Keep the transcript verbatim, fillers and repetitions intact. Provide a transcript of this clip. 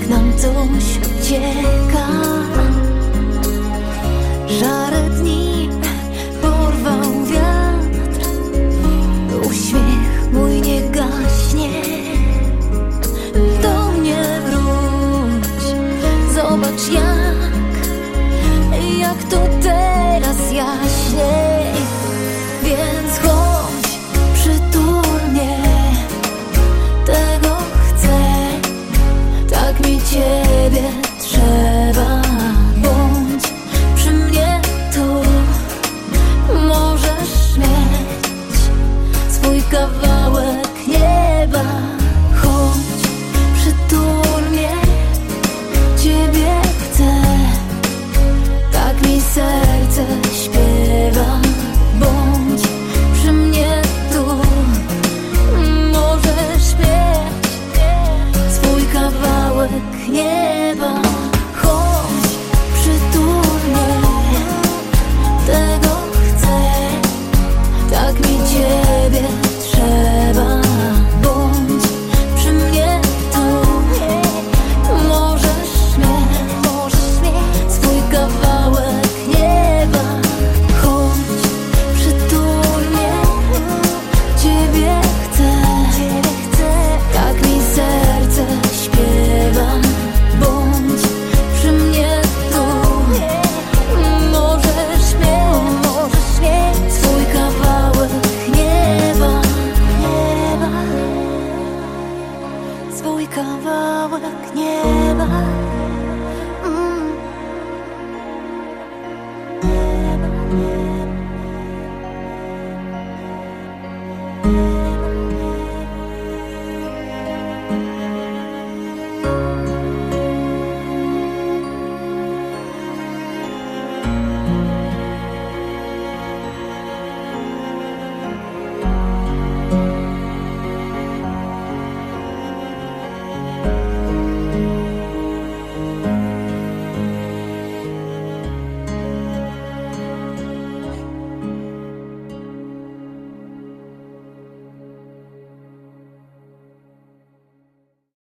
jak nam coś ucieka. Żare dni porwał wiatr, uśmiech mój nie gaśnie. Do mnie wróć, zobacz jak, jak to teraz jaśniej. Więc chodź, przytul mnie, tego chcę, tak mi ciebie trzeba. Bądź przy mnie tu, możesz mieć swój kawałek nieba. Chodź, przytul mnie, ciebie chcę, tak mi serce śpiewa. Bądź przy mnie tu, możesz mieć swój kawałek nieba. Chodź, przytul mnie, tego chcę, tak mi ciebie trzeba. Bądź przy mnie tu, możesz mieć swój kawałek nieba. Chodź, przytul mnie, ciebie chcę, tak mi serce śpiewa. Bądź przy mnie tu, możesz mieć swój kawałek nieba. Swój kawałek nieba.